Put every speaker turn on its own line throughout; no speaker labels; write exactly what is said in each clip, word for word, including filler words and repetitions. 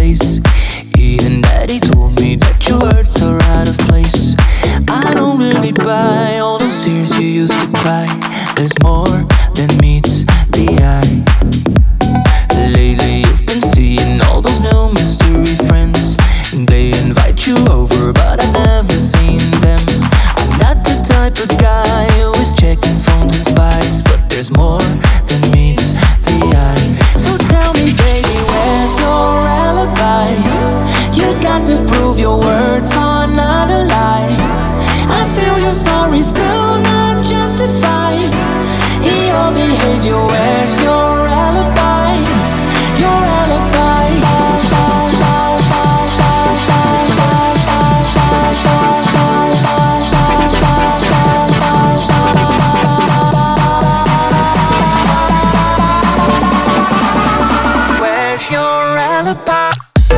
face. Even daddy told me that your words are out of place. I don't really buy all those tears you used to cry. There's more than meets the eye. Lately you've been seeing all those new mystery friends. They invite you over but I've never seen them. I'm not the type of guy who is checking phones and spies, but there's more than meets the eye. So tell me baby, where's your alibi? You got to prove your words are not a lie. I feel your story's still not justified. Your behavior, where's your alibi? Your alibi. Where's your alibi?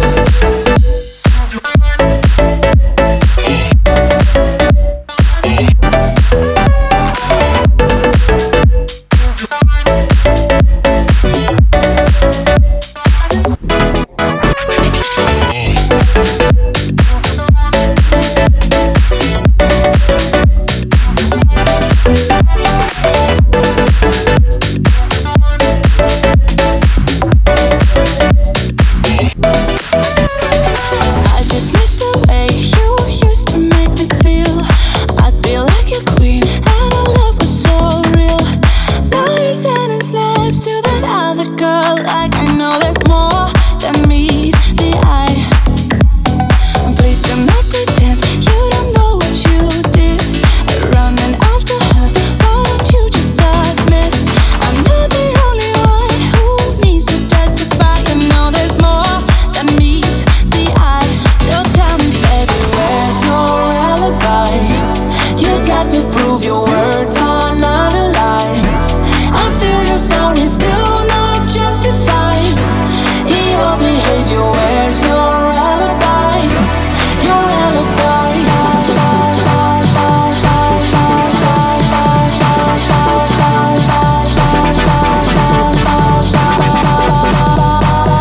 To prove your words are not a lie. I feel your story's still not justified. Your behavior, where's your alibi? Your alibi.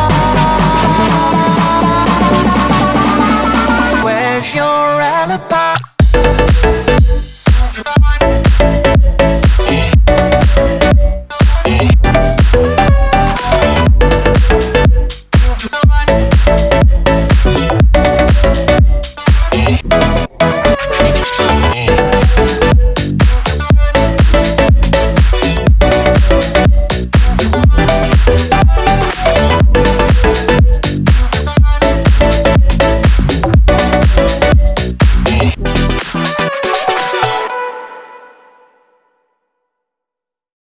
Where's your alibi?